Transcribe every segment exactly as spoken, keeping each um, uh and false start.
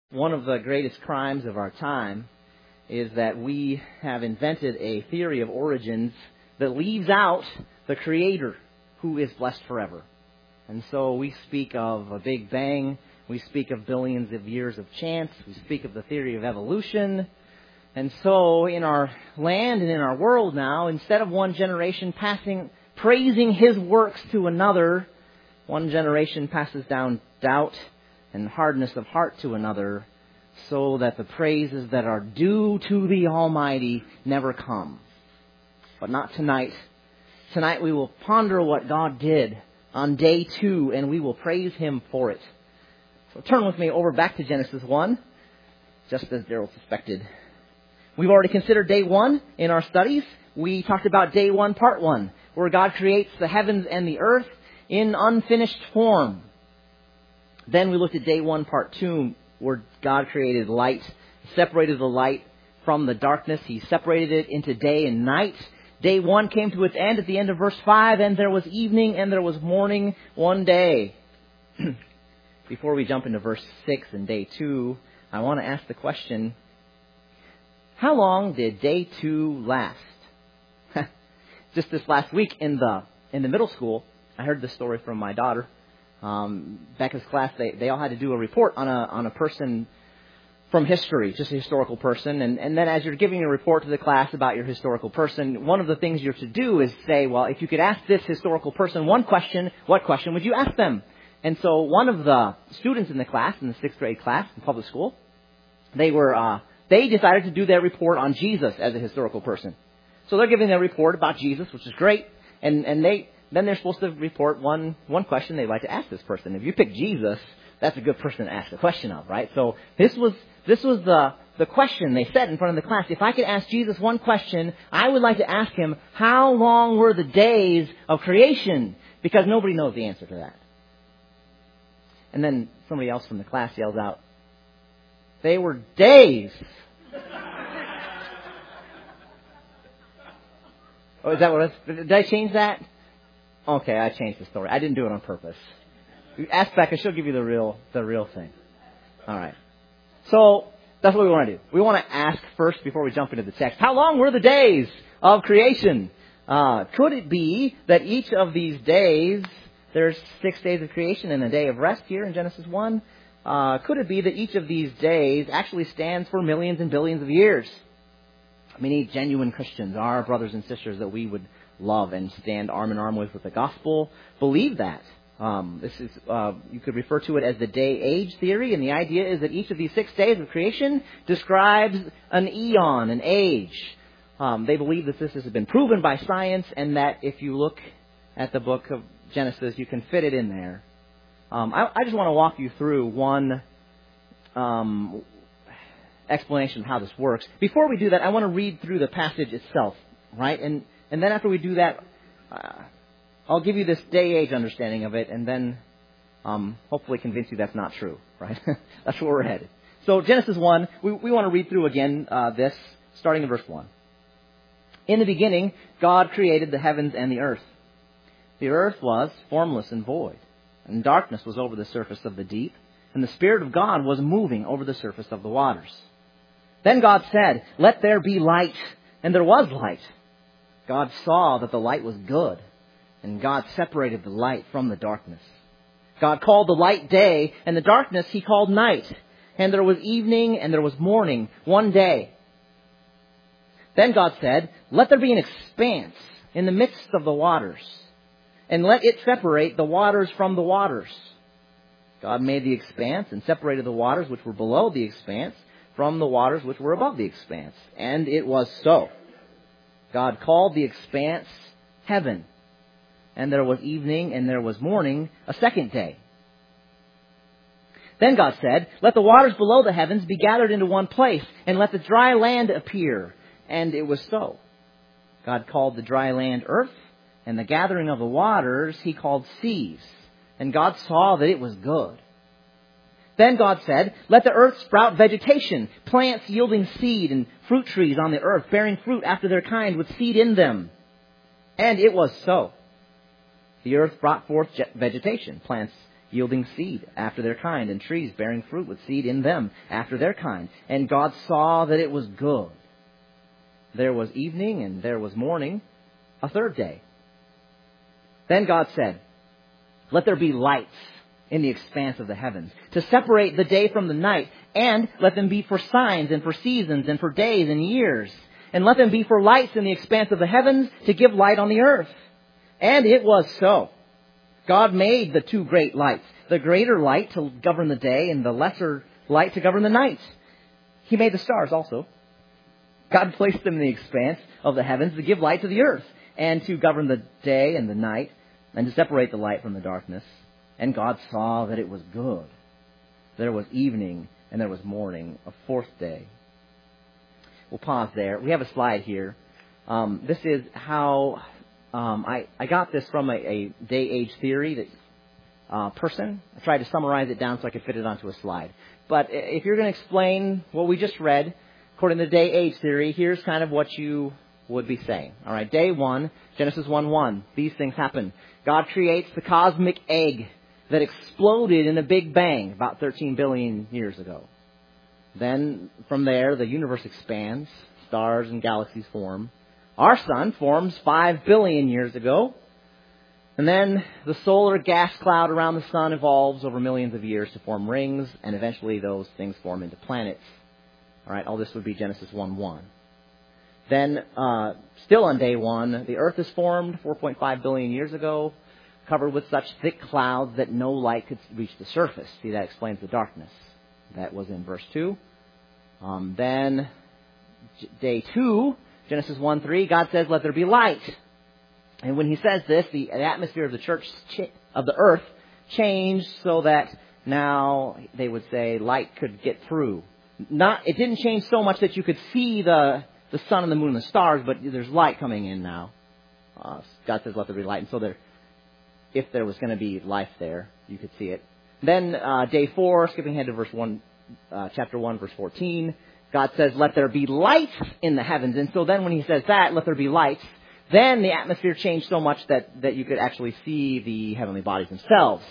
One of the greatest crimes of our time is that we have invented a theory of origins that leaves out the Creator, who is blessed forever. And so we speak of a Big Bang, we speak of billions of years of chance, we speak of the theory of evolution. And so in our land and in our world now, instead of one generation passing, praising His works to another, one generation passes down doubt and hardness of heart to another, so that the praises that are due to the Almighty never come. But not tonight. Tonight we will ponder what God did on day two, and we will praise Him for it. So turn with me over back to Genesis one, just as Daryl suspected. We've already considered day one in our studies. We talked about day one, part one, where God creates the heavens and the earth in unfinished form. Then we looked at day one, part two, where God created light, separated the light from the darkness. He separated it into day and night. Day one came to its end at the end of verse five, and there was evening and there was morning one day. Before we jump into verse six and day two, I want to ask the question, how long did day two last? Just this last week in the in the middle school, I heard this story from my daughter. Um, Becca's class, they, they all had to do a report on a on a person from history, just a historical person. And, and then as you're giving a report to the class about your historical person, one of the things you're to do is say, well, if you could ask this historical person one question, what question would you ask them? And so one of the students in the class, in the sixth grade class in public school, they were uh, they decided to do their report on Jesus as a historical person. So they're giving their report about Jesus, which is great, and and they. Then they're supposed to report one one question they'd like to ask this person. If you pick Jesus, that's a good person to ask a question of, right? So this was this was the the question they set in front of the class. If I could ask Jesus one question, I would like to ask Him, how long were the days of creation? Because nobody knows the answer to that. And then somebody else from the class yells out, they were days. Oh, is that what it is? Did I change that? Okay, I changed the story. I didn't do it on purpose. Ask Becca, she'll give you the real the real thing. All right. So that's what we want to do. We want to ask first before we jump into the text. How long were the days of creation? Uh, could it be that each of these days, there's six days of creation and a day of rest here in Genesis one. Uh, could it be that each of these days actually stands for millions and billions of years? Many genuine Christians, our brothers and sisters that we would love and stand arm in arm with with the gospel, believe that. Um, this is uh, you could refer to it as the day-age theory, and the idea is that each of these six days of creation describes an eon, an age. Um, they believe that this has been proven by science, and that if you look at the book of Genesis, you can fit it in there. Um, I, I just want to walk you through one um, explanation of how this works. Before we do that, I want to read through the passage itself, right? And And then after we do that, uh, I'll give you this day-age understanding of it, and then um, hopefully convince you that's not true, right? That's where we're headed. So Genesis one, we, we want to read through again uh, this, starting in verse one. In the beginning, God created the heavens and the earth. The earth was formless and void, and darkness was over the surface of the deep, and the Spirit of God was moving over the surface of the waters. Then God said, "Let there be light," and there was light. God saw that the light was good, and God separated the light from the darkness. God called the light day, and the darkness He called night. And there was evening, and there was morning, one day. Then God said, "Let there be an expanse in the midst of the waters, and let it separate the waters from the waters." God made the expanse and separated the waters which were below the expanse from the waters which were above the expanse. And it was so. God called the expanse heaven, and there was evening and there was morning, a second day. Then God said, "Let the waters below the heavens be gathered into one place, and let the dry land appear." And it was so. God called the dry land earth, and the gathering of the waters He called seas. And God saw that it was good. Then God said, "Let the earth sprout vegetation, plants yielding seed, and fruit trees on the earth, bearing fruit after their kind with seed in them." And it was so. The earth brought forth vegetation, plants yielding seed after their kind, and trees bearing fruit with seed in them after their kind. And God saw that it was good. There was evening and there was morning, a third day. Then God said, let there be lights in the expanse of the heavens, to separate the day from the night, and let them be for signs and for seasons and for days and years. And let them be for lights in the expanse of the heavens, to give light on the earth. And it was so. God made the two great lights, the greater light to govern the day and the lesser light to govern the night. He made the stars also. God placed them in the expanse of the heavens to give light to the earth, and to govern the day and the night, and to separate the light from the darkness. And God saw that it was good. There was evening and there was morning, a fourth day. We'll pause there. We have a slide here. Um, this is how um, I, I got this from a, a day-age theory that uh, person. I tried to summarize it down so I could fit it onto a slide. But if you're going to explain what we just read, according to the day-age theory, here's kind of what you would be saying. All right, day one, Genesis one one. These things happen. God creates the cosmic egg that exploded in a big bang about thirteen billion years ago. Then, from there, the universe expands. Stars and galaxies form. Our sun forms five billion years ago. And then the solar gas cloud around the sun evolves over millions of years to form rings, and eventually those things form into planets. All right, all this would be Genesis one one. Then, uh, still on day one, the earth is formed four point five billion years ago, covered with such thick clouds that no light could reach the surface. See, that explains the darkness. That was in verse two. Um, then, day two, Genesis one three, God says, let there be light. And when he says this, the atmosphere of the church, of the earth, changed so that now they would say light could get through. Not, it didn't change so much that you could see the, the sun and the moon and the stars, but there's light coming in now. Uh, God says, let there be light. And so there, if there was going to be life there, you could see it. Then uh, day four, skipping ahead to verse one, uh, chapter one, verse fourteen, God says, let there be light in the heavens. And so then when he says that, let there be lights, then the atmosphere changed so much that, that you could actually see the heavenly bodies themselves.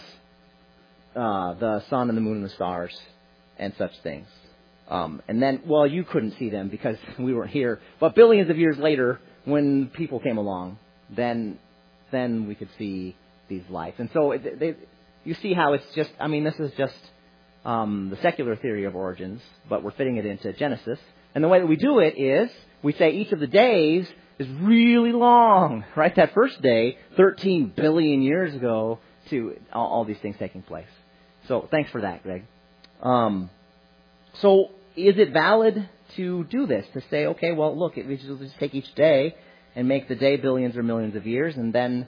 Uh, the sun and the moon and the stars and such things. Um, and then, well, you couldn't see them because we weren't here. But billions of years later, when people came along, then then we could see these lights. And so it, they, you see how it's just, I mean, this is just um, the secular theory of origins, but we're fitting it into Genesis. And the way that we do it is, we say each of the days is really long, right? That first day, thirteen billion years ago, to all, all these things taking place. So thanks for that, Greg. Um, so is it valid to do this? To say, okay, well, look, we just, just take each day and make the day billions or millions of years, and then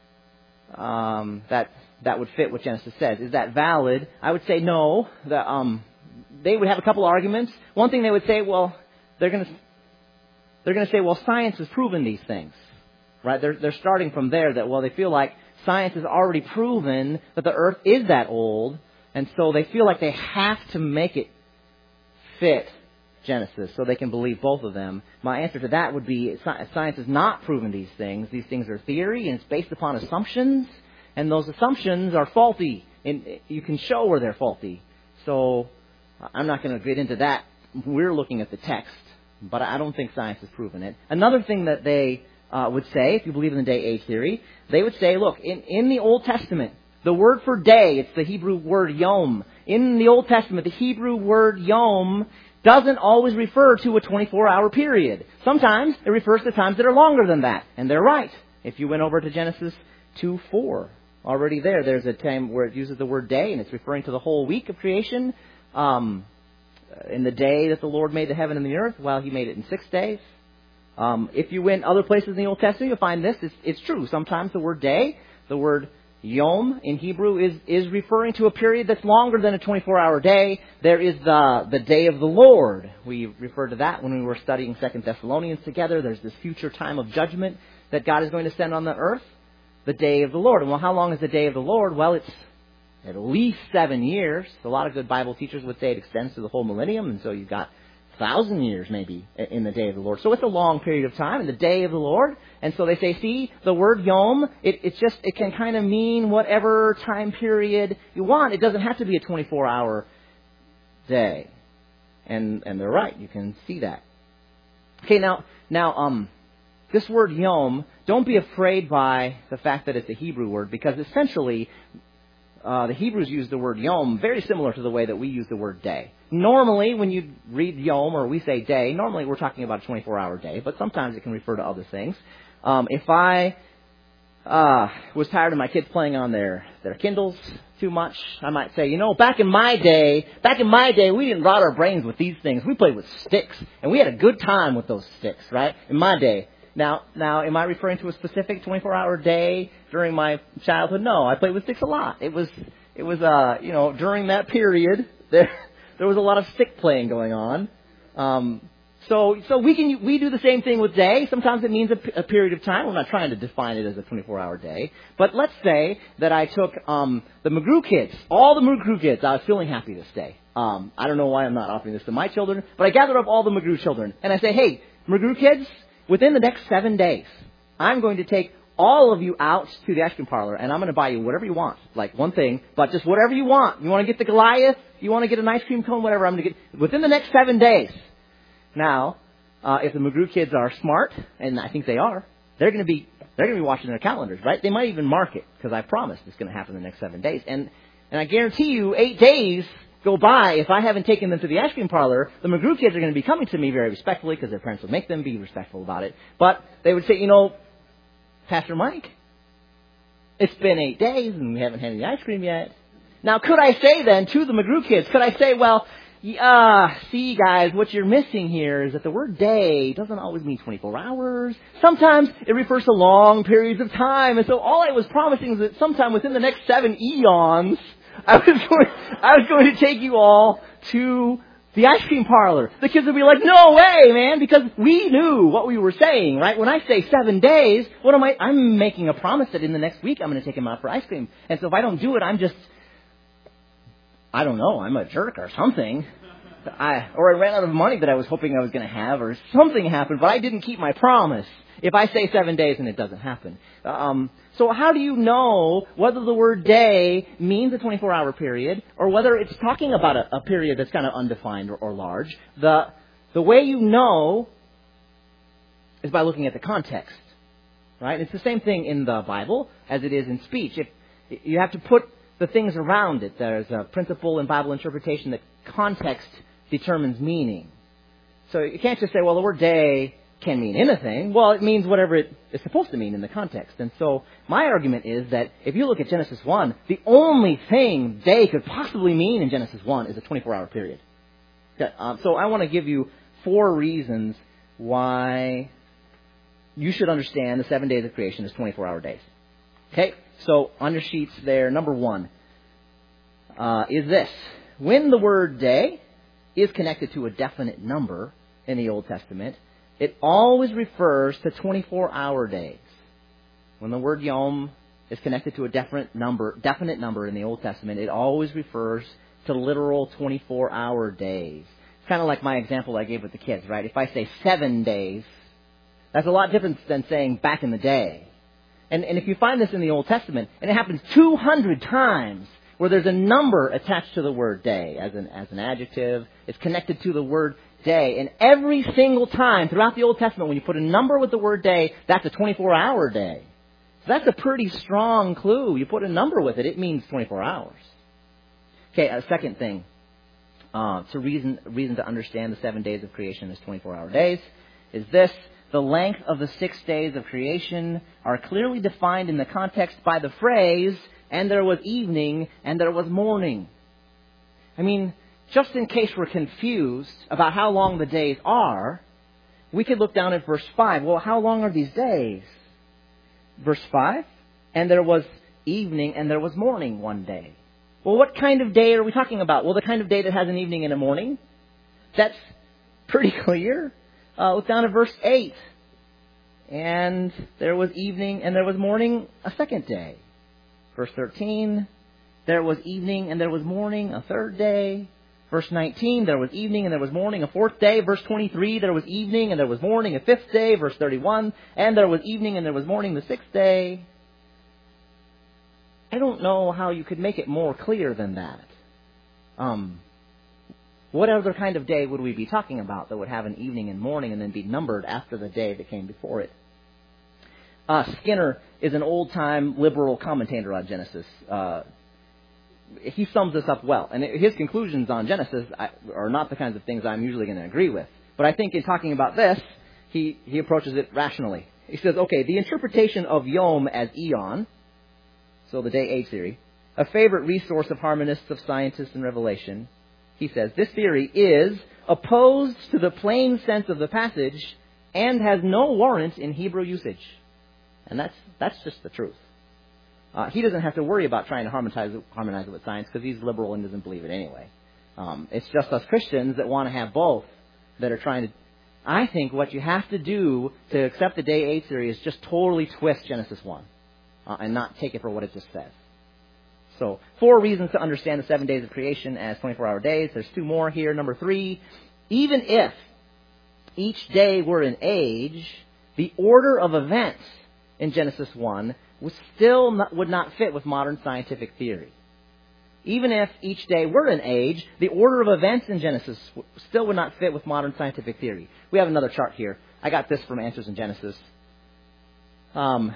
um, that that would fit what Genesis says. Is that valid? I would say no. The, um, they would have a couple arguments. One thing they would say, well, they're going to they're going to say, well, science has proven these things, right? They're they're starting from there. That well, they feel like science has already proven that the Earth is that old, and so they feel like they have to make it fit Genesis so they can believe both of them. My answer to that would be science has not proven these things. These things are theory, and it's based upon assumptions, and those assumptions are faulty, and you can show where they're faulty. So I'm not going to get into that. We're looking at the text, but I don't think science has proven it. Another thing that they uh, would say, if you believe in the day-age theory, they would say, look, in, in the Old Testament, the word for day, it's the Hebrew word yom. In the Old Testament, the Hebrew word yom doesn't always refer to a twenty-four hour period. Sometimes it refers to times that are longer than that. And they're right. If you went over to Genesis two four, already there, there's a time where it uses the word day, and it's referring to the whole week of creation. Um, in the day that the Lord made the heaven and the earth, well, he made it in six days. Um, if you went other places in the Old Testament, you'll find this. It's, it's true. Sometimes the word day, the word yom in Hebrew is, is referring to a period that's longer than a twenty-four hour day. There is the, the day of the Lord. We referred to that when we were studying Second Thessalonians together. There's this future time of judgment that God is going to send on the earth. The day of the Lord. And well, how long is the day of the Lord? Well, it's at least seven years. A lot of good Bible teachers would say it extends to the whole millennium. And so you've got thousand years maybe in the day of the Lord. So it's a long period of time in the day of the Lord. And so they say, see, the word yom, it, it's just, it can kind of mean whatever time period you want. It doesn't have to be a twenty-four hour day. And, and they're right. You can see that. Okay, now, now, um, this word yom, don't be afraid by the fact that it's a Hebrew word, because essentially, Uh, the Hebrews use the word yom very similar to the way that we use the word day. Normally, when you read yom or we say day, normally we're talking about a twenty-four hour day, but sometimes it can refer to other things. Um, if I uh, was tired of my kids playing on their, their Kindles too much, I might say, you know, back in my day, back in my day, we didn't rot our brains with these things. We played with sticks, and we had a good time with those sticks, right? In my day. Now, now, am I referring to a specific twenty-four hour day during my childhood? No, I played with sticks a lot. It was, it was, uh, you know, during that period, there, there was a lot of stick playing going on. Um, so, so we can, we do the same thing with day. Sometimes it means a, a period of time. We're not trying to define it as a twenty-four hour day. But let's say that I took, um, the McGrew kids, all the McGrew kids. I was feeling happy this day. Um, I don't know why I'm not offering this to my children, but I gathered up all the McGrew children and I say, hey, McGrew kids, within the next seven days, I'm going to take all of you out to the ice cream parlor, and I'm going to buy you whatever you want. Like one thing, but just whatever you want. You want to get the Goliath? You want to get an ice cream cone? Whatever. I'm going to get within the next seven days. Now, uh, if the McGrew kids are smart, and I think they are, they're going to be they're going to be watching their calendars, right? They might even mark it because I promised it's going to happen in the next seven days. And and I guarantee you, eight days go by, if I haven't taken them to the ice cream parlor, the McGrew kids are going to be coming to me very respectfully because their parents would make them be respectful about it. But they would say, you know, Pastor Mike, it's been eight days and we haven't had any ice cream yet. Now, could I say then to the McGrew kids, could I say, well, uh, see, guys, what you're missing here is that the word day doesn't always mean twenty-four hours. Sometimes it refers to long periods of time. And so all I was promising is that sometime within the next seven eons, I was going, I was going to take you all to the ice cream parlor. The kids would be like, no way, man, because we knew what we were saying, right? When I say seven days, what am I? I'm making a promise that in the next week I'm going to take them out for ice cream. And so if I don't do it, I'm just, I don't know, I'm a jerk or something. I, or I ran out of money that I was hoping I was going to have, or something happened, but I didn't keep my promise. If I say seven days and it doesn't happen. Um, so how do you know whether the word day means a twenty-four hour period or whether it's talking about a, a period that's kind of undefined or, or large? The, the way you know is by looking at the context, right? It's the same thing in the Bible as it is in speech. If you have to put the things around it. There's a principle in Bible interpretation that context determines meaning. So you can't just say, well, the word day can mean anything. Well, it means whatever it is supposed to mean in the context. And so my argument is that if you look at Genesis one, the only thing day could possibly mean in Genesis one is a twenty-four hour period. Okay, um, so I want to give you four reasons why you should understand the seven days of creation as twenty-four hour days. Okay, so on your sheets there, number one uh, is this. When the word day is connected to a definite number in the Old Testament, it always refers to twenty-four hour days. When the word yom is connected to a definite number, definite number in the Old Testament, it always refers to literal twenty-four hour days. It's kind of like my example I gave with the kids, right? If I say seven days, that's a lot different than saying back in the day. And, and if you find this in the Old Testament, and it happens two hundred times, where there's a number attached to the word day as an, as an adjective, it's connected to the word day. And every single time throughout the Old Testament, when you put a number with the word day, that's a twenty-four hour day. So that's a pretty strong clue. You put a number with it, it means twenty-four hours. Okay, a second thing, uh, to reason, reason to understand the seven days of creation as twenty-four hour days is this. The length of the six days of creation are clearly defined in the context by the phrase, and there was evening, and there was morning. I mean, just in case we're confused about how long the days are, we could look down at verse five. Well, how long are these days? Verse five, and there was evening, and there was morning one day. Well, what kind of day are we talking about? Well, the kind of day that has an evening and a morning. That's pretty clear. Uh, look down at verse eight. And there was evening and there was morning a second day. Verse thirteen. There was evening and there was morning a third day. Verse nineteen, there was evening and there was morning, a fourth day. Verse twenty-three, there was evening and there was morning, a fifth day. Verse thirty-one, and there was evening and there was morning, the sixth day. I don't know how you could make it more clear than that. Um, what other kind of day would we be talking about that would have an evening and morning and then be numbered after the day that came before it? Uh, Skinner is an old-time liberal commentator on Genesis. Uh, he sums this up well. And his conclusions on Genesis are not the kinds of things I'm usually going to agree with. But I think in talking about this, he, he approaches it rationally. He says, okay, the interpretation of Yom as eon, so the day-age theory, a favorite resource of harmonists, of scientists, and revelation, he says, this theory is opposed to the plain sense of the passage and has no warrant in Hebrew usage. And that's that's just the truth. Uh, he doesn't have to worry about trying to harmonize, harmonize it with science because he's liberal and doesn't believe it anyway. Um, it's just us Christians that want to have both that are trying to... I think what you have to do to accept the day-age theory is just totally twist Genesis one uh, and not take it for what it just says. So, four reasons to understand the seven days of creation as twenty-four hour days. There's two more here. Number three, even if each day were an age, the order of events in Genesis one was still not, would not fit with modern scientific theory. Even if each day were an age, the order of events in Genesis still would not fit with modern scientific theory. We have another chart here. I got this from Answers in Genesis. Um,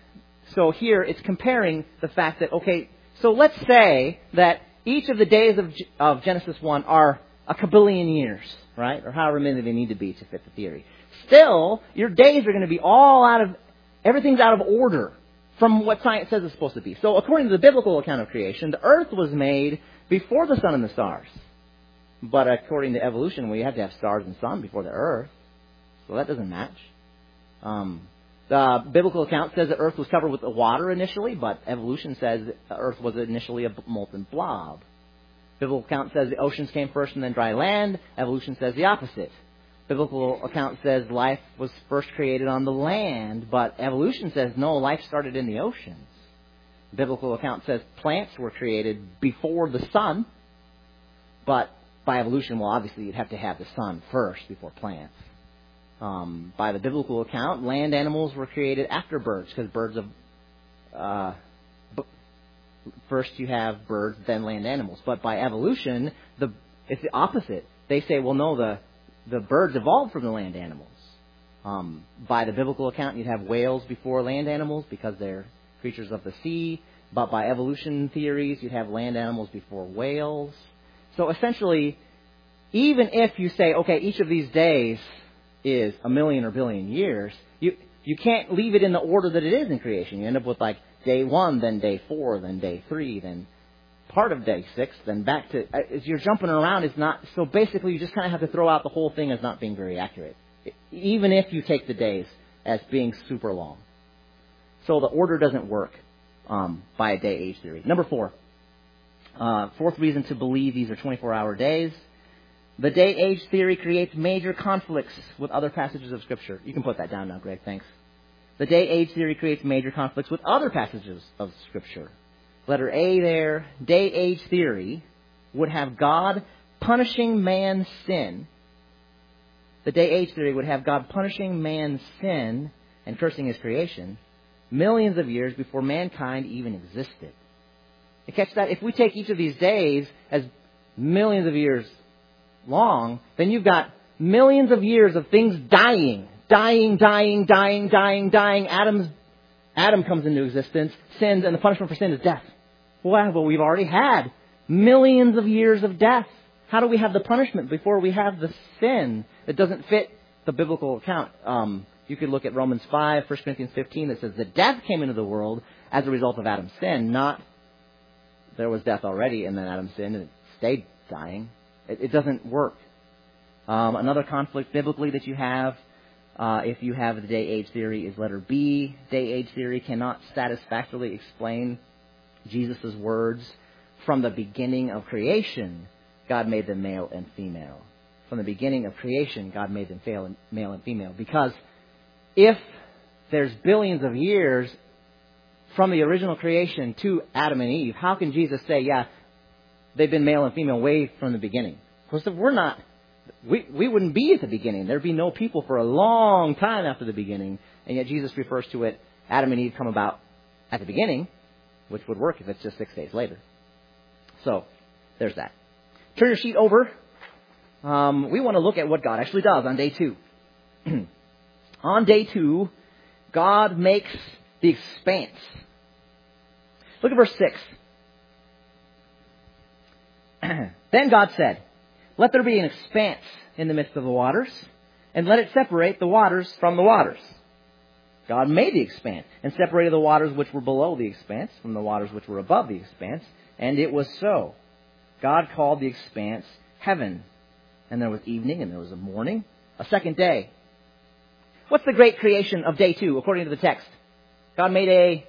so here it's comparing the fact that, okay, so let's say that each of the days of, of Genesis one are a kabillion years, right? Or however many they need to be to fit the theory. Still, your days are going to be all out of, everything's out of order from what science says it's supposed to be. So according to the biblical account of creation, the earth was made before the sun and the stars. But according to evolution, we have to have stars and sun before the earth. So that doesn't match. Um... The biblical account says the earth was covered with water initially, but evolution says the earth was initially a molten blob. Biblical account says the oceans came first and then dry land. Evolution says the opposite. Biblical account says life was first created on the land, but evolution says no, life started in the oceans. Biblical account says plants were created before the sun, but by evolution, well, obviously you'd have to have the sun first before plants. Um, by the biblical account, land animals were created after birds, because birds of uh, b- first you have birds, then land animals. But by evolution, the it's the opposite. They say, well, no, the the birds evolved from the land animals. Um, by the biblical account, you'd have whales before land animals because they're creatures of the sea. But by evolution theories, you'd have land animals before whales. So essentially, even if you say, okay, each of these days is a million or billion years, you you can't leave it in the order that it is in creation. You end up with like day one, then day four, then day three, then part of day six, then back to... As you're jumping around, it's not... So basically, you just kind of have to throw out the whole thing as not being very accurate, even if you take the days as being super long. So the order doesn't work um, by a day-age theory. Number four. Uh, fourth reason to believe these are twenty-four hour days. The day-age theory creates major conflicts with other passages of Scripture. You can put that down now, Greg. Thanks. The day-age theory creates major conflicts with other passages of Scripture. Letter A there, day-age theory would have God punishing man's sin. The day-age theory would have God punishing man's sin and cursing his creation millions of years before mankind even existed. You catch that? If we take each of these days as millions of years long, then you've got millions of years of things dying, dying, dying, dying, dying, dying. Adam's, Adam comes into existence, sins, and the punishment for sin is death. Well, well, we've already had millions of years of death. How do we have the punishment before we have the sin? It doesn't fit the biblical account. Um, you could look at Romans five, First Corinthians fifteen, that says that death came into the world as a result of Adam's sin, not there was death already and then Adam sinned and it stayed dying. It, it doesn't work. Um, another conflict biblically that you have, uh, if you have the day-age theory, is letter B. Day-age theory cannot satisfactorily explain Jesus' words, from the beginning of creation, God made them male and female. From the beginning of creation, God made them male and female. Because if there's billions of years from the original creation to Adam and Eve, how can Jesus say, yeah, they've been male and female way from the beginning. Because if we're not, we, we wouldn't be at the beginning. There'd be no people for a long time after the beginning. And yet Jesus refers to it, Adam and Eve come about at the beginning, which would work if it's just six days later. So, there's that. Turn your sheet over. Um, we want to look at what God actually does on day two. On day two, God makes the expanse. Look at verse six. Then God said, "Let there be an expanse in the midst of the waters, and let it separate the waters from the waters." God made the expanse and separated the waters which were below the expanse from the waters which were above the expanse. And it was so. God called the expanse heaven. And there was evening and there was a morning, a second day. What's the great creation of day two, according to the text? God made a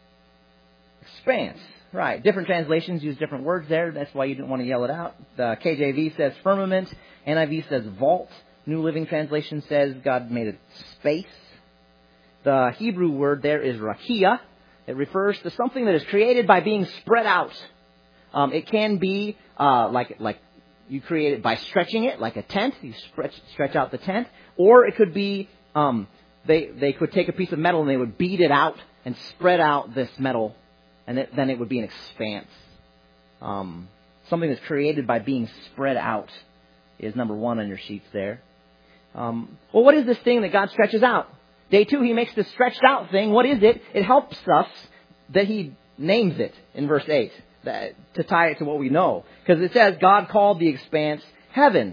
expanse. Right. Different translations use different words there. That's why you didn't want to yell it out. The K J V says firmament. N I V says vault. New Living Translation says God made a space. The Hebrew word there is rakia. It refers to something that is created by being spread out. Um, it can be uh, like like you create it by stretching it, like a tent. You stretch stretch out the tent, or it could be um, they they could take a piece of metal and they would beat it out and spread out this metal, and it, then it would be an expanse. Um, something that's created by being spread out is number one on your sheets there. Um, well, what is this thing that God stretches out? Day two, He makes this stretched out thing. What is it? It helps us that He names it in verse eight. That, to tie it to what we know. Because it says God called the expanse heaven.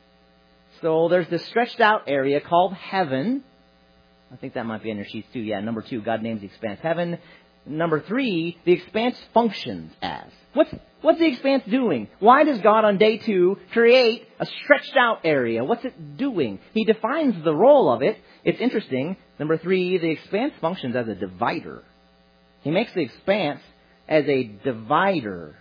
So there's this stretched out area called heaven. I think that might be on your sheets too. Yeah, number two, God names the expanse heaven. Number three, the expanse functions as. What's, what's the expanse doing? Why does God on day two create a stretched out area? What's it doing? He defines the role of it. It's interesting. Number three, the expanse functions as a divider. He makes the expanse as a divider.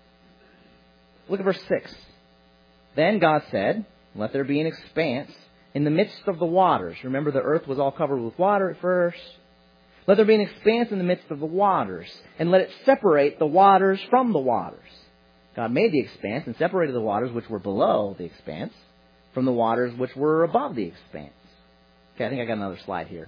Look at verse six. Then God said, "Let there be an expanse in the midst of the waters." Remember, the earth was all covered with water at first. "Let there be an expanse in the midst of the waters, and let it separate the waters from the waters." God made the expanse and separated the waters which were below the expanse from the waters which were above the expanse. Okay, I think I got another slide here.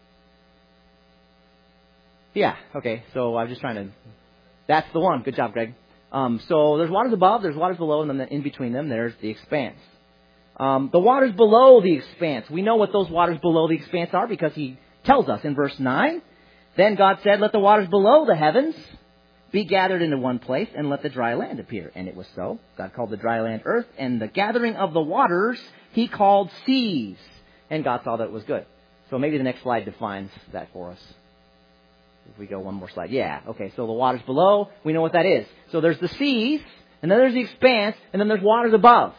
Yeah, okay, so I was just trying to... That's the one. Good job, Greg. Um, so there's waters above, there's waters below, and then in between them there's the expanse. Um, the waters below the expanse. We know what those waters below the expanse are because He tells us in verse nine. Then God said, "Let the waters below the heavens be gathered into one place, and let the dry land appear." And it was so. God called the dry land earth, and the gathering of the waters He called seas. And God saw that it was good. So maybe the next slide defines that for us. If we go one more slide. Yeah, okay, so the waters below, we know what that is. So there's the seas, and then there's the expanse, and then there's waters above.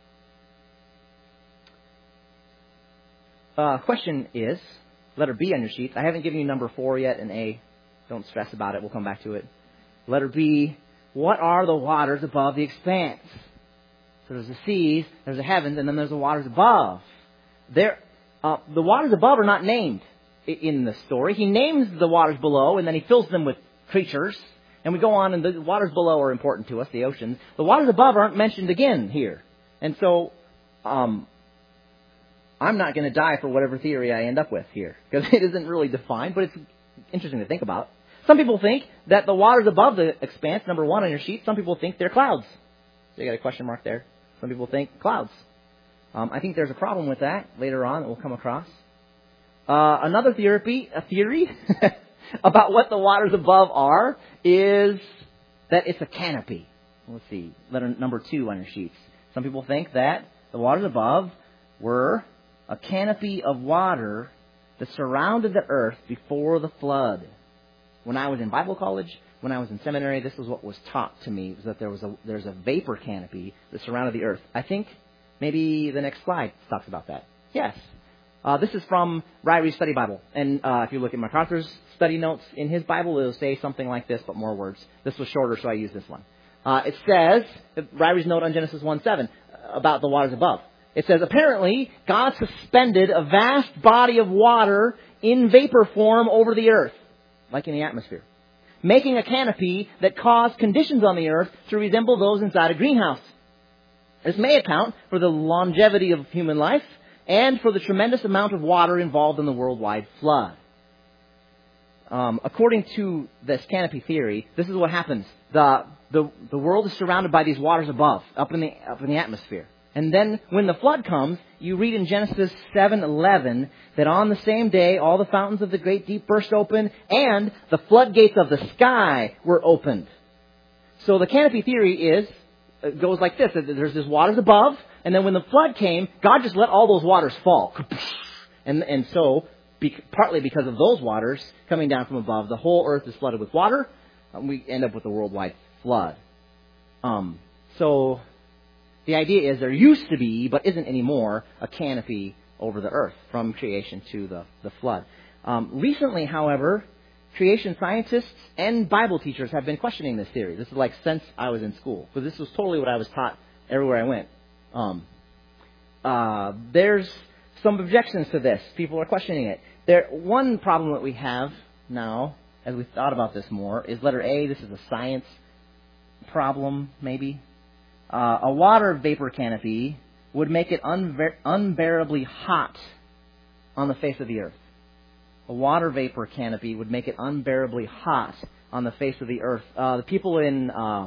Uh, question is, letter B on your sheets. I haven't given you number four yet and A. Don't stress about it. We'll come back to it. Letter B, what are the waters above the expanse? So there's the seas, there's the heavens, and then there's the waters above. There, uh, the waters above are not named in the story. He names the waters below, and then He fills them with creatures. And we go on, and the waters below are important to us, the oceans. The waters above aren't mentioned again here. And so, um, I'm not going to die for whatever theory I end up with here, because it isn't really defined, but it's interesting to think about. Some people think that the waters above the expanse, number one on your sheet, some people think they're clouds. So you got a question mark there. Some people think clouds. Um, I think there's a problem with that later on that we'll come across. Uh, another theory, a theory about what the waters above are is that it's a canopy. Let's see, letter number two on your sheets. Some people think that the waters above were a canopy of water that surrounded the earth before the flood. When I was in Bible college, when I was in seminary, this was what was taught to me, was that there was a there's a vapor canopy that surrounded the earth. I think maybe the next slide talks about that. Yes. Uh, this is from Ryrie's Study Bible. And uh, if you look at MacArthur's study notes in his Bible, it'll say something like this, but more words. This was shorter, so I used this one. Uh, it says, Ryrie's note on Genesis one seven, about the waters above. It says, apparently, God suspended a vast body of water in vapor form over the earth, like in the atmosphere. making a canopy that caused conditions on the earth to resemble those inside a greenhouse. This may account for the longevity of human life and for the tremendous amount of water involved in the worldwide flood. Um, according to this canopy theory, this is what happens. The, the, the world is surrounded by these waters above, up in the, up in the atmosphere. And then when the flood comes, you read in Genesis seven eleven that on the same day all the fountains of the great deep burst open and the floodgates of the sky were opened. So the canopy theory is, it goes like this. There's this waters above, and then when the flood came, God just let all those waters fall. And, and so, be, partly because of those waters coming down from above, the whole earth is flooded with water, and we end up with a worldwide flood. Um, so... The idea is there used to be, but isn't anymore, a canopy over the earth from creation to the, the flood. Um, recently, however, creation scientists and Bible teachers have been questioning this theory. This is like since I was in school, because this was totally what I was taught everywhere I went. Um, uh, there's some objections to this. People are questioning it. There, one problem that we have now, as we thought about this more, is letter A. This is a science problem, maybe. Uh, a water vapor canopy would make it unbear- unbearably hot on the face of the earth. A water vapor canopy would make it unbearably hot on the face of the earth. Uh, the people in uh,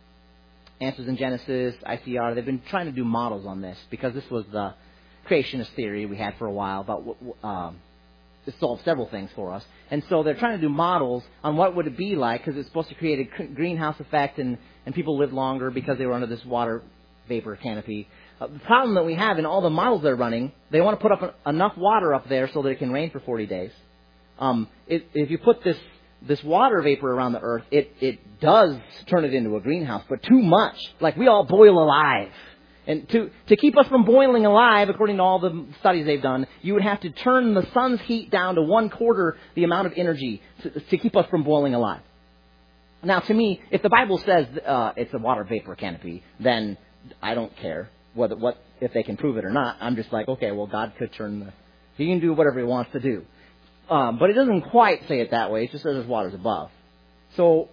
Answers in Genesis, I C R, they've been trying to do models on this because this was the creationist theory we had for a while about um, it solved several things for us. And so they're trying to do models on what would it be like, because it's supposed to create a greenhouse effect and, and people live longer because they were under this water vapor canopy. Uh, the problem that we have in all the models they're running, they want to put up a, enough water up there so that it can rain for forty days. Um, it, if you put this this water vapor around the earth, it, it does turn it into a greenhouse, but too much. Like we all boil alive. And to, to keep us from boiling alive, according to all the studies they've done, you would have to turn the sun's heat down to one quarter the amount of energy to, to keep us from boiling alive. Now, to me, if the Bible says uh, it's a water vapor canopy, then I don't care whether what if they can prove it or not. I'm just like, okay, well, God could turn the... He can do whatever he wants to do. Um, but it doesn't quite say it that way. It just says there's waters above. So...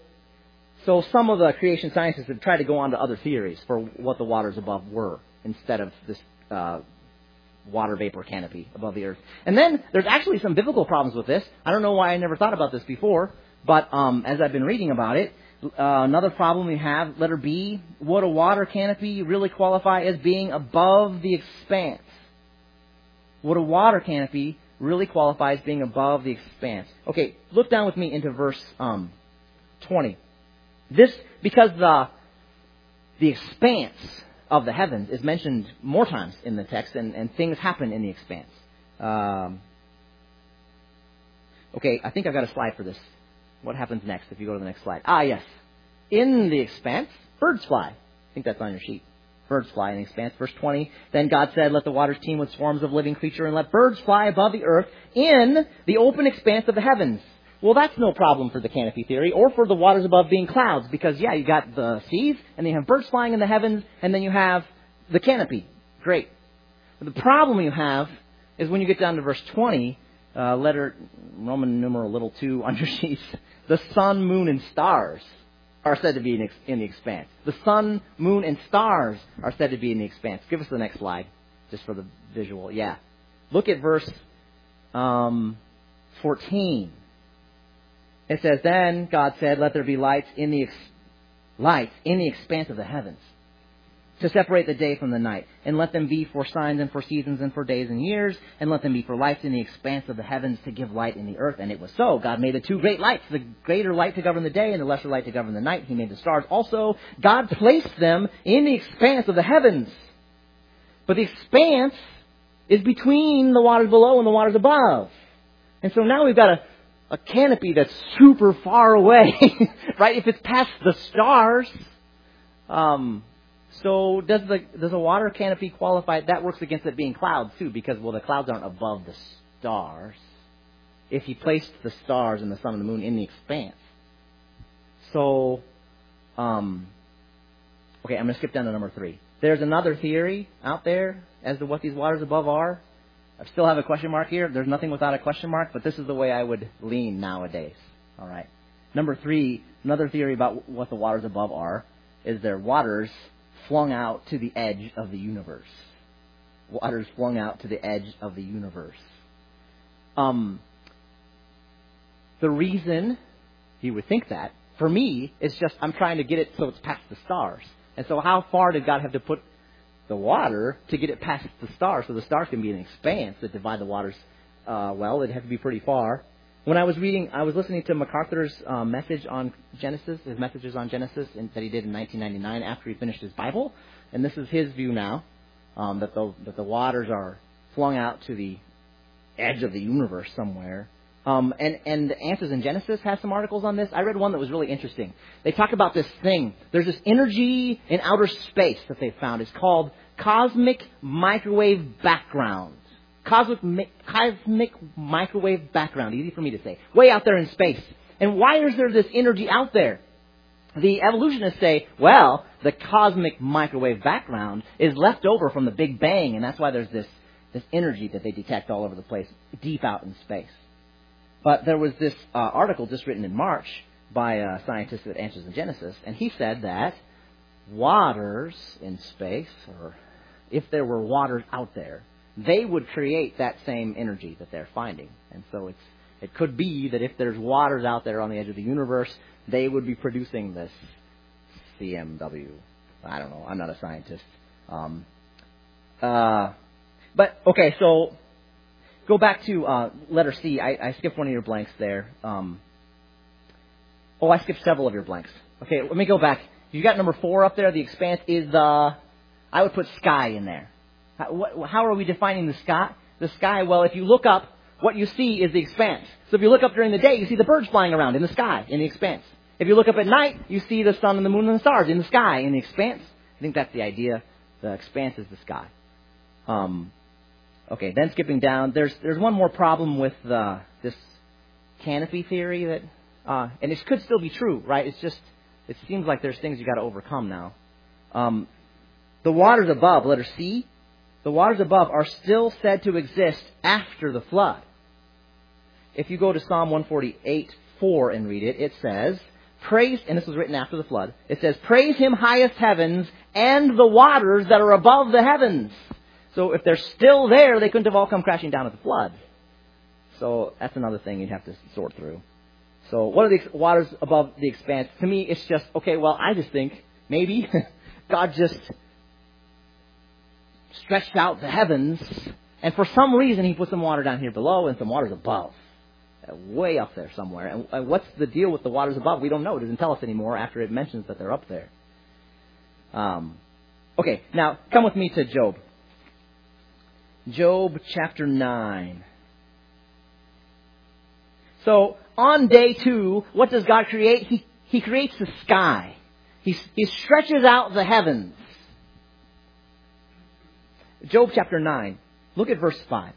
So some of the creation scientists have tried to go on to other theories for what the waters above were instead of this uh, water vapor canopy above the earth. And then there's actually some biblical problems with this. I don't know why I never thought about this before, but um, as I've been reading about it, uh, another problem we have, letter B, would a water canopy really qualify as being above the expanse? Would a water canopy really qualify as being above the expanse? Okay, look down with me into verse um, twenty. This, because the the expanse of the heavens is mentioned more times in the text, and, and things happen in the expanse. Um, okay, I think I've got a slide for this. What happens next if you go to the next slide? Ah, yes. In the expanse, birds fly. I think that's on your sheet. Birds fly in the expanse. Verse twenty, then God said, let the waters teem with swarms of living creature, and let birds fly above the earth in the open expanse of the heavens. Well, that's no problem for the canopy theory or for the waters above being clouds because, yeah, you got the seas and then you have birds flying in the heavens and then you have the canopy. Great. But the problem you have is when you get down to verse twenty, uh, letter Roman numeral little two on your sheets, the sun, moon, and stars are said to be in, in the expanse. The sun, moon, and stars are said to be in the expanse. Give us the next slide just for the visual. Yeah. Look at verse um, fourteen. It says, then God said, let there be lights in the ex- lights in the expanse of the heavens to separate the day from the night, and let them be for signs and for seasons and for days and years, and let them be for lights in the expanse of the heavens to give light in the earth. And it was so. God made the two great lights, the greater light to govern the day and the lesser light to govern the night. He made the stars also. God placed them in the expanse of the heavens. But the expanse is between the waters below and the waters above. And so now we've got a A canopy that's super far away, right? If it's past the stars. Um, so does the does a water canopy qualify? That works against it being clouds too, because, well, the clouds aren't above the stars. If he placed the stars and the sun and the moon in the expanse. So, um, okay, I'm going to skip down to number three. There's another theory out there as to what these waters above are. I still have a question mark here. There's nothing without a question mark, but this is the way I would lean nowadays. All right. Number three, another theory about what the waters above are, is they're waters flung out to the edge of the universe. Waters flung out to the edge of the universe. Um, the reason you would think that, for me, is just I'm trying to get it so it's past the stars. And so how far did God have to put the water to get it past the stars? So the stars can be an expanse that divide the waters. Uh, well, it'd have to be pretty far. When I was reading, I was listening to MacArthur's uh, message on Genesis, his messages on Genesis in, that he did in nineteen ninety-nine after he finished his Bible. And this is his view now, um, that the that the waters are flung out to the edge of the universe somewhere. Um, and, and Answers in Genesis has some articles on this. I read one that was really interesting. They talk about this thing. There's this energy in outer space that they found. It's called cosmic microwave background. Cosmic, cosmic microwave background. Easy for me to say. Way out there in space. And why is there this energy out there? The evolutionists say, well, the cosmic microwave background is left over from the Big Bang, and that's why there's this, this energy that they detect all over the place, deep out in space. But there was this uh, article just written in March by a scientist at Answers in Genesis, and he said that waters in space, or if there were waters out there, they would create that same energy that they're finding. And so it's it could be that if there's waters out there on the edge of the universe, they would be producing this C M W. I don't know. I'm not a scientist. Um, uh, but, okay, so go back to uh, letter C. I, I skipped one of your blanks there. Um, oh, I skipped several of your blanks. Okay, let me go back. You got number four up there. The expanse is the, I would put sky in there. How, what, how are we defining the sky? The sky, well, if you look up, what you see is the expanse. So if you look up during the day, you see the birds flying around in the sky, in the expanse. If you look up at night, you see the sun and the moon and the stars in the sky, in the expanse. I think that's the idea. The expanse is the sky. Um, okay, then skipping down, there's there's one more problem with uh, this canopy theory that, uh, and it could still be true, right? It's just, it seems like there's things you got to overcome now. Um, the waters above, letter C, the waters above are still said to exist after the flood. If you go to Psalm one forty-eight, four and read it, it says, praise, and this was written after the flood, it says, praise him highest heavens and the waters that are above the heavens. So if they're still there, they couldn't have all come crashing down at the flood. So that's another thing you'd have to sort through. So what are the waters above the expanse? To me, it's just, okay, well, I just think maybe God just stretched out the heavens, and for some reason he put some water down here below and some waters above. Way up there somewhere. And what's the deal with the waters above? We don't know. It doesn't tell us anymore after it mentions that they're up there. Um, okay, now come with me to Job. Job chapter nine. So on day two, what does God create? He, he creates the sky. He, he stretches out the heavens. Job chapter nine. Look at verse five.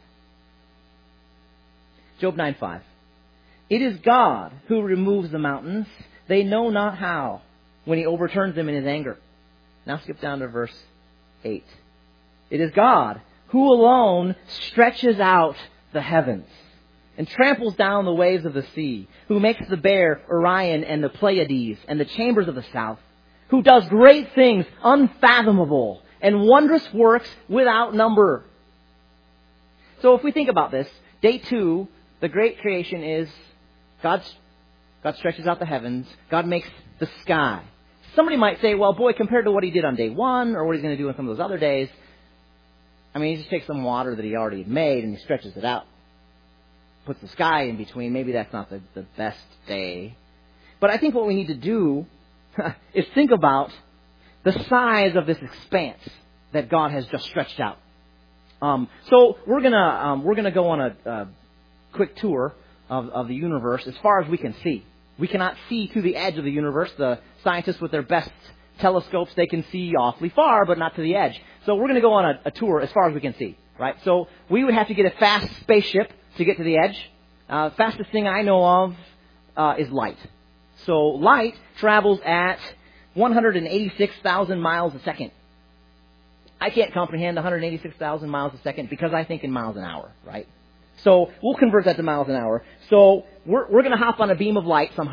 Job nine five. It is God who removes the mountains. They know not how, when he overturns them in his anger. Now skip down to verse eight. It is God who alone stretches out the heavens and tramples down the waves of the sea, who makes the bear Orion and the Pleiades and the chambers of the south, who does great things unfathomable and wondrous works without number. So if we think about this, day two, the great creation is God's, God stretches out the heavens. God makes the sky. Somebody might say, well, boy, compared to what he did on day one or what he's going to do on some of those other days, I mean, he just takes some water that he already had made and he stretches it out, puts the sky in between. Maybe that's not the, the best day. But I think what we need to do is think about the size of this expanse that God has just stretched out. Um, so we're gonna um, we're gonna go on a, a quick tour of, of the universe as far as we can see. We cannot see to the edge of the universe. The scientists with their best telescopes, they can see awfully far, but not to the edge. So we're going to go on a, a tour as far as we can see, right? So we would have to get a fast spaceship to get to the edge. Uh, fastest thing I know of uh, is light. So light travels at one hundred eighty-six thousand miles a second. I can't comprehend one hundred eighty-six thousand miles a second because I think in miles an hour, right? So we'll convert that to miles an hour. So we're, we're going to hop on a beam of light somehow,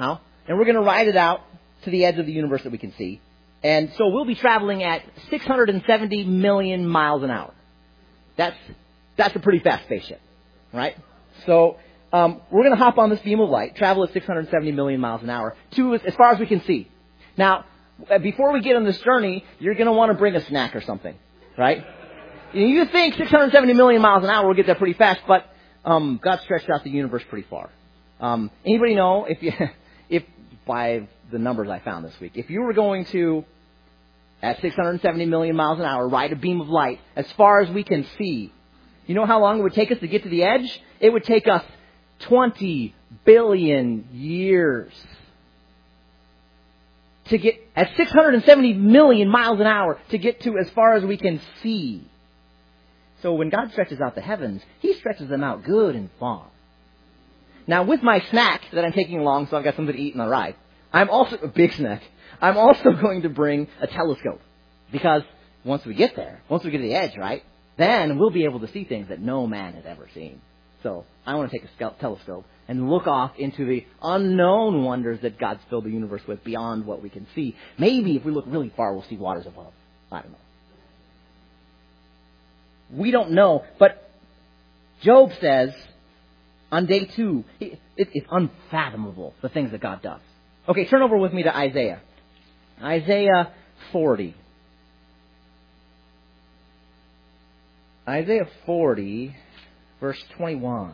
and we're going to ride it out to the edge of the universe that we can see. And so we'll be traveling at six hundred seventy million miles an hour. That's that's a pretty fast spaceship, right? So um, we're going to hop on this beam of light, travel at six hundred seventy million miles an hour to as far as we can see. Now, before we get on this journey, you're going to want to bring a snack or something, right? You think six hundred seventy million miles an hour will get there pretty fast, but um, God stretched out the universe pretty far. Um, anybody know if you, if by the numbers I found this week, if you were going to, at six hundred seventy million miles an hour, ride a beam of light as far as we can see, you know how long it would take us to get to the edge? It would take us twenty billion years. To get at six hundred seventy million miles an hour to get to as far as we can see. So when God stretches out the heavens, He stretches them out good and far. Now with my snack that I'm taking along, so I've got something to eat on the ride, I'm also, a big snack, I'm also going to bring a telescope. Because once we get there, once we get to the edge, right, then we'll be able to see things that no man has ever seen. So I want to take a telescope and look off into the unknown wonders that God's filled the universe with beyond what we can see. Maybe if we look really far, we'll see waters above. I don't know. We don't know, but Job says on day two, it, it's unfathomable, the things that God does. Okay, turn over with me to Isaiah. Isaiah forty. Isaiah forty, verse twenty-one.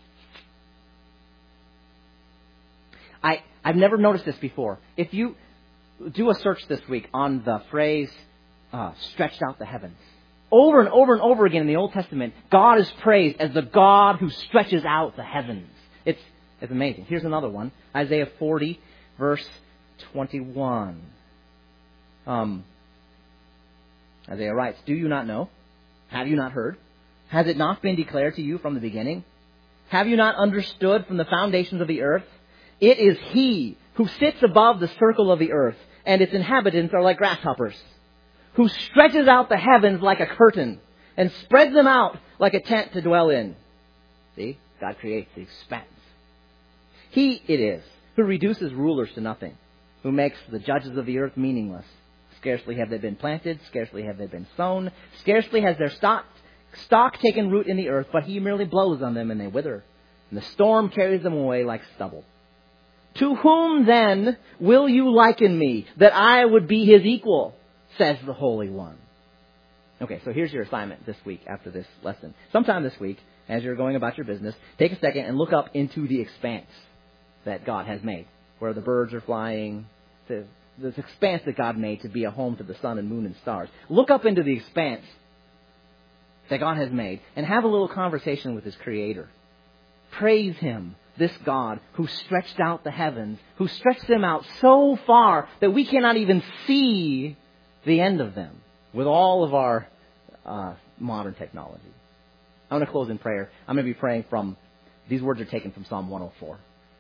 I, I've never noticed this before. If you do a search this week on the phrase, uh, stretched out the heavens, over and over and over again in the Old Testament, God is praised as the God who stretches out the heavens. It's, it's amazing. Here's another one. Isaiah forty, verse twenty-one. Um, Isaiah writes, "Do you not know? Have you not heard? Has it not been declared to you from the beginning? Have you not understood from the foundations of the earth? It is He who sits above the circle of the earth, and its inhabitants are like grasshoppers, who stretches out the heavens like a curtain and spreads them out like a tent to dwell in." See? God creates the expanse. He it is who reduces rulers to nothing, who makes the judges of the earth meaningless. Scarcely have they been planted, scarcely have they been sown, scarcely has their stock, stock taken root in the earth, but He merely blows on them and they wither, and the storm carries them away like stubble. "To whom then will you liken me, that I would be His equal, says the Holy One." Okay, so here's your assignment this week after this lesson. Sometime this week, as you're going about your business, take a second and look up into the expanse that God has made, where the birds are flying, to this expanse that God made to be a home to the sun and moon and stars. Look up into the expanse that God has made and have a little conversation with His Creator. Praise Him, this God who stretched out the heavens, who stretched them out so far that we cannot even see the end of them with all of our uh, modern technology. I'm going to close in prayer. I'm going to be praying from, these words are taken from Psalm one oh four.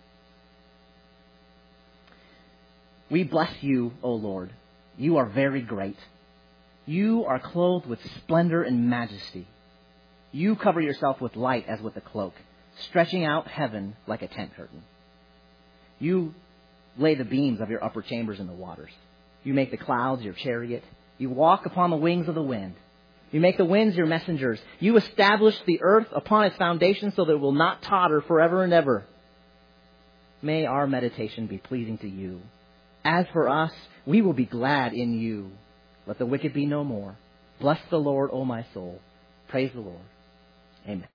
"We bless you, O Lord. You are very great. You are clothed with splendor and majesty. You cover yourself with light as with a cloak, stretching out heaven like a tent curtain. You lay the beams of your upper chambers in the waters. You make the clouds your chariot. You walk upon the wings of the wind. You make the winds your messengers. You establish the earth upon its foundation so that it will not totter forever and ever. May our meditation be pleasing to you. As for us, we will be glad in you. Let the wicked be no more. Bless the Lord, O my soul. Praise the Lord. Amen."